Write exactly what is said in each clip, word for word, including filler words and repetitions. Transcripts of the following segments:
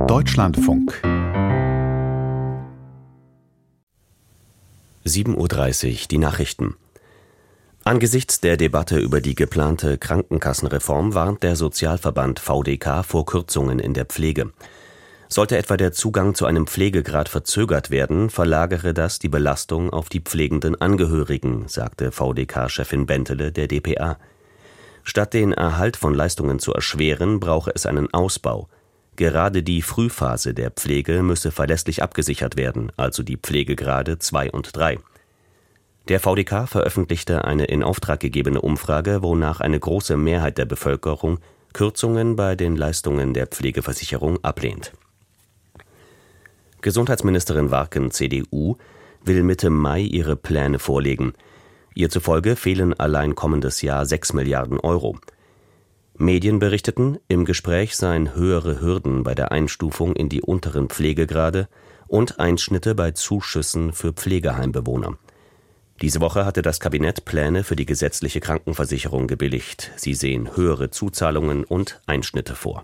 Deutschlandfunk. sieben Uhr dreißig, die Nachrichten. Angesichts der Debatte über die geplante Krankenkassenreform warnt der Sozialverband V D K vor Kürzungen in der Pflege. Sollte etwa der Zugang zu einem Pflegegrad verzögert werden, verlagere das die Belastung auf die pflegenden Angehörigen, sagte V D K-Chefin Bentele der d p a. Statt den Erhalt von Leistungen zu erschweren, brauche es einen Ausbau. Gerade die Frühphase der Pflege müsse verlässlich abgesichert werden, also die Pflegegrade zwei und drei. Der V D K veröffentlichte eine in Auftrag gegebene Umfrage, wonach eine große Mehrheit der Bevölkerung Kürzungen bei den Leistungen der Pflegeversicherung ablehnt. Gesundheitsministerin Warken, C D U, will Mitte Mai ihre Pläne vorlegen. Ihr zufolge fehlen allein kommendes Jahr sechs Milliarden Euro. Medien berichteten, im Gespräch seien höhere Hürden bei der Einstufung in die unteren Pflegegrade und Einschnitte bei Zuschüssen für Pflegeheimbewohner. Diese Woche hatte das Kabinett Pläne für die gesetzliche Krankenversicherung gebilligt. Sie sehen höhere Zuzahlungen und Einschnitte vor.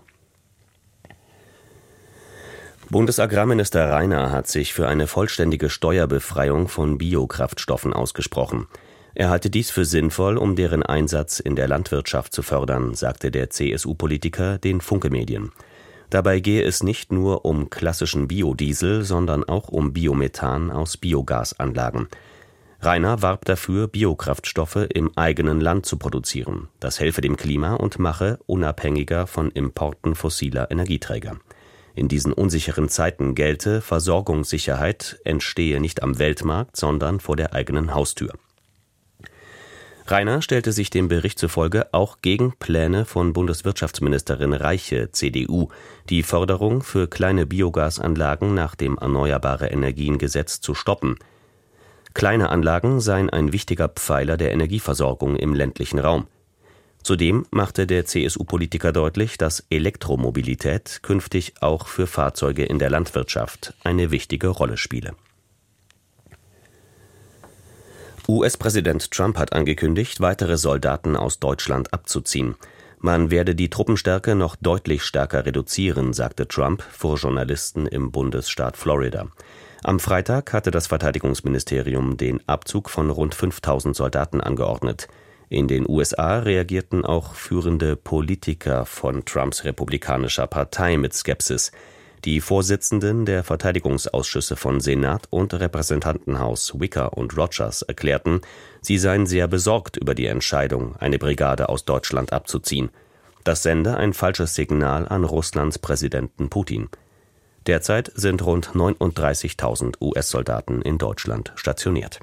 Bundesagrarminister Rainer hat sich für eine vollständige Steuerbefreiung von Biokraftstoffen ausgesprochen. Er halte dies für sinnvoll, um deren Einsatz in der Landwirtschaft zu fördern, sagte der C S U-Politiker den Funke-Medien. Dabei gehe es nicht nur um klassischen Biodiesel, sondern auch um Biomethan aus Biogasanlagen. Rainer warb dafür, Biokraftstoffe im eigenen Land zu produzieren. Das helfe dem Klima und mache unabhängiger von Importen fossiler Energieträger. In diesen unsicheren Zeiten gelte, Versorgungssicherheit entstehe nicht am Weltmarkt, sondern vor der eigenen Haustür. Rainer stellte sich dem Bericht zufolge auch gegen Pläne von Bundeswirtschaftsministerin Reiche, C D U, die Förderung für kleine Biogasanlagen nach dem Erneuerbare-Energien-Gesetz zu stoppen. Kleine Anlagen seien ein wichtiger Pfeiler der Energieversorgung im ländlichen Raum. Zudem machte der C S U-Politiker deutlich, dass Elektromobilität künftig auch für Fahrzeuge in der Landwirtschaft eine wichtige Rolle spiele. U S-Präsident Trump hat angekündigt, weitere Soldaten aus Deutschland abzuziehen. Man werde die Truppenstärke noch deutlich stärker reduzieren, sagte Trump vor Journalisten im Bundesstaat Florida. Am Freitag hatte das Verteidigungsministerium den Abzug von rund fünftausend Soldaten angeordnet. In den U S A reagierten auch führende Politiker von Trumps republikanischer Partei mit Skepsis. Die Vorsitzenden der Verteidigungsausschüsse von Senat und Repräsentantenhaus, Wicker und Rogers, erklärten, sie seien sehr besorgt über die Entscheidung, eine Brigade aus Deutschland abzuziehen. Das sende ein falsches Signal an Russlands Präsidenten Putin. Derzeit sind rund neununddreißigtausend U S-Soldaten in Deutschland stationiert.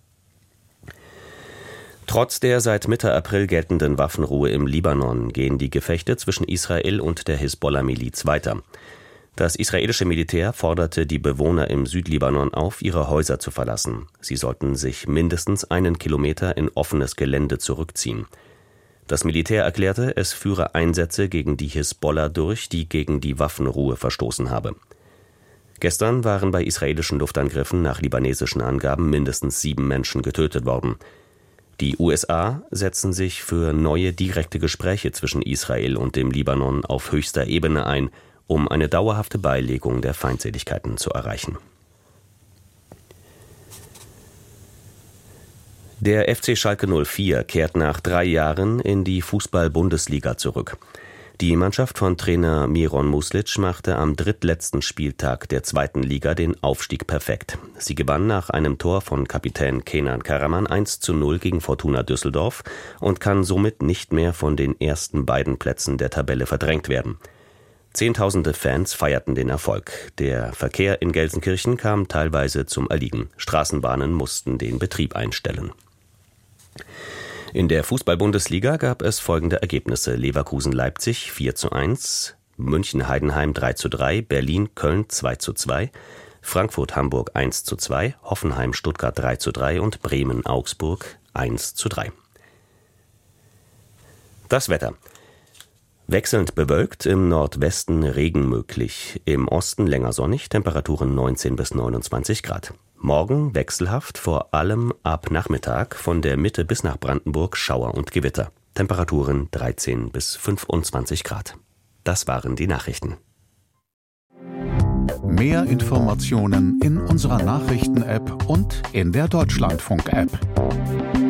Trotz der seit Mitte April geltenden Waffenruhe im Libanon gehen die Gefechte zwischen Israel und der Hisbollah-Miliz weiter. Das israelische Militär forderte die Bewohner im Südlibanon auf, ihre Häuser zu verlassen. Sie sollten sich mindestens einen Kilometer in offenes Gelände zurückziehen. Das Militär erklärte, es führe Einsätze gegen die Hisbollah durch, die gegen die Waffenruhe verstoßen habe. Gestern waren bei israelischen Luftangriffen nach libanesischen Angaben mindestens sieben Menschen getötet worden. Die U S A setzen sich für neue direkte Gespräche zwischen Israel und dem Libanon auf höchster Ebene ein, um eine dauerhafte Beilegung der Feindseligkeiten zu erreichen. Der F C Schalke null vier kehrt nach drei Jahren in die Fußball-Bundesliga zurück. Die Mannschaft von Trainer Miron Muslic machte am drittletzten Spieltag der zweiten Liga den Aufstieg perfekt. Sie gewann nach einem Tor von Kapitän Kenan Karaman eins zu null gegen Fortuna Düsseldorf und kann somit nicht mehr von den ersten beiden Plätzen der Tabelle verdrängt werden. Zehntausende Fans feierten den Erfolg. Der Verkehr in Gelsenkirchen kam teilweise zum Erliegen. Straßenbahnen mussten den Betrieb einstellen. In der Fußball-Bundesliga gab es folgende Ergebnisse: Leverkusen-Leipzig vier zu eins, München-Heidenheim drei zu drei, Berlin-Köln zwei zu zwei, Frankfurt-Hamburg eins zu zwei, Hoffenheim-Stuttgart drei zu drei und Bremen-Augsburg eins zu drei. Das Wetter. Wechselnd bewölkt, im Nordwesten Regen möglich, im Osten länger sonnig, Temperaturen neunzehn bis neunundzwanzig Grad. Morgen wechselhaft, vor allem ab Nachmittag, von der Mitte bis nach Brandenburg Schauer und Gewitter. Temperaturen dreizehn bis fünfundzwanzig Grad. Das waren die Nachrichten. Mehr Informationen in unserer Nachrichten-App und in der Deutschlandfunk-App.